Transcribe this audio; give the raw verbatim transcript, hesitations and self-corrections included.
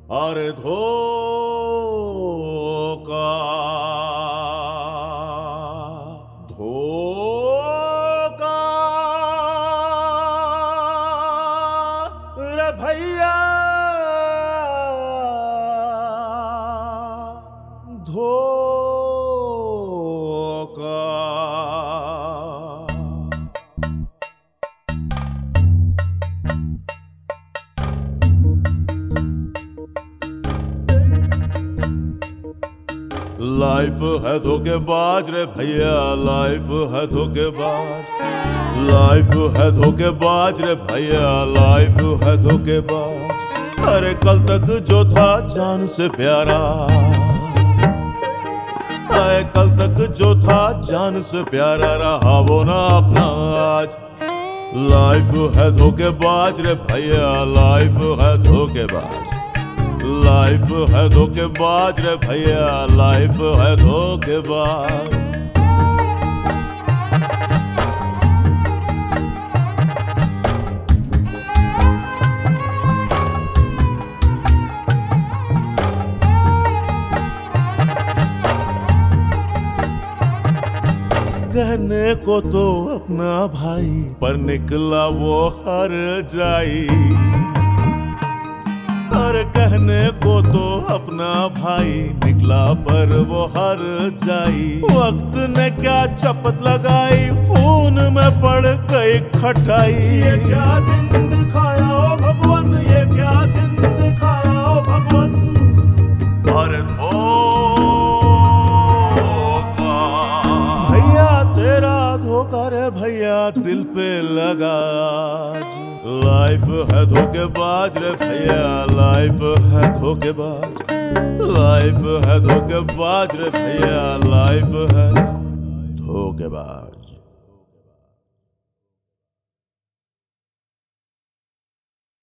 अरे धोखा धोखा रे भैया धोखा। लाइफ है धोखेबाज रे भैया, लाइफ है धोखेबाज, लाइफ है धोखेबाज रे भैया, लाइफ है धोखेबाज। अरे कल तक जो था जान से प्यारा, अरे कल तक जो था जान से प्यारा रहा वो ना अपना आज। लाइफ है धोखेबाज रे भैया, लाइफ है धोखेबाज, लाइफ है धोखेबाज रे भैया, लाइफ है धोखेबाज। कहने को तो अपना भाई पर निकला वो हर जाई। और कहने को तो अपना भाई निकला पर वो हर जाई। वक्त ने क्या चपत लगाई, खून में पड़ गई खटाई। ये क्या दिन दिखाया ओ भगवान, ये क्या दिन दिखाया ओ भगवान। अरे धोखा भैया तेरा धोखा रे भैया दिल पे लगा। लाइफ है धोखेबाज रे भैया, लाइफ है धोखेबाज, लाइफ है धोखेबाज रे भैया, लाइफ है धोखेबाज।